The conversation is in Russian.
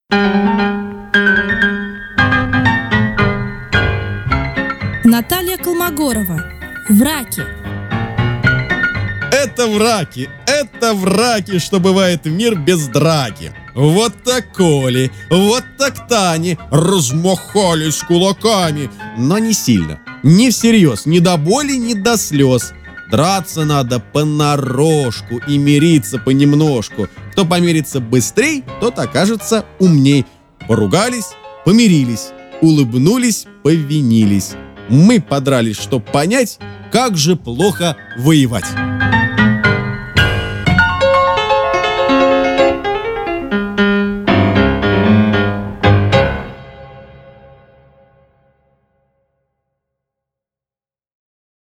Наталья Колмогорова. Враки. Это враки, что бывает в мир без драки. Вот так Коли, вот так Тани размахались кулаками, но не сильно, не всерьез, ни до боли, ни до слез. Драться надо понарошку и мириться понемножку. Кто помирится быстрей, тот окажется умней. Поругались, помирились, улыбнулись, повинились. Мы подрались, чтоб понять, как же плохо воевать.